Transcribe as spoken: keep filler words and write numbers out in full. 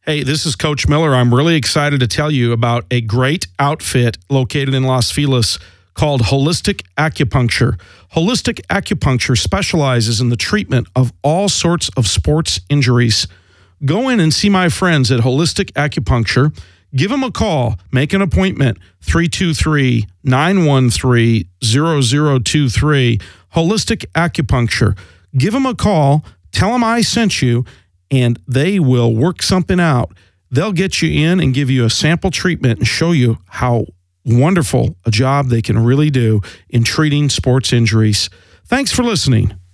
Hey, this is Coach Miller. I'm really excited to tell you about a great outfit located in Los Feliz called Holistic Acupuncture. Holistic Acupuncture specializes in the treatment of all sorts of sports injuries. Go in and see my friends at Holistic Acupuncture. Give them a call. Make an appointment, three two three, nine one three, zero zero two three. Holistic Acupuncture. Give them a call. Tell them I sent you, and they will work something out. They'll get you in and give you a sample treatment and show you how wonderful a job they can really do in treating sports injuries. Thanks for listening.